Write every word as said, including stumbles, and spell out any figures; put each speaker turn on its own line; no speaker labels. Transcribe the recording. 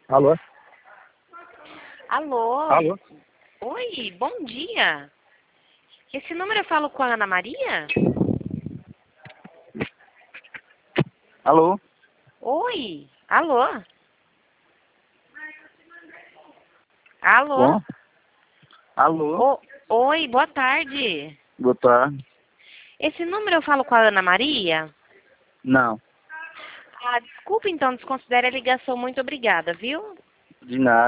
Alô?
Alô?
Alô?
Oi, bom dia. Esse número eu falo com a Ana Maria?
Alô?
Oi, alô? Alô?
Bom? Alô?
O- Oi, boa tarde.
Boa tarde.
Esse número eu falo com a Ana Maria?
Não,
Ah, desculpa então, desconsidere a ligação. Muito obrigada, viu?
de nada.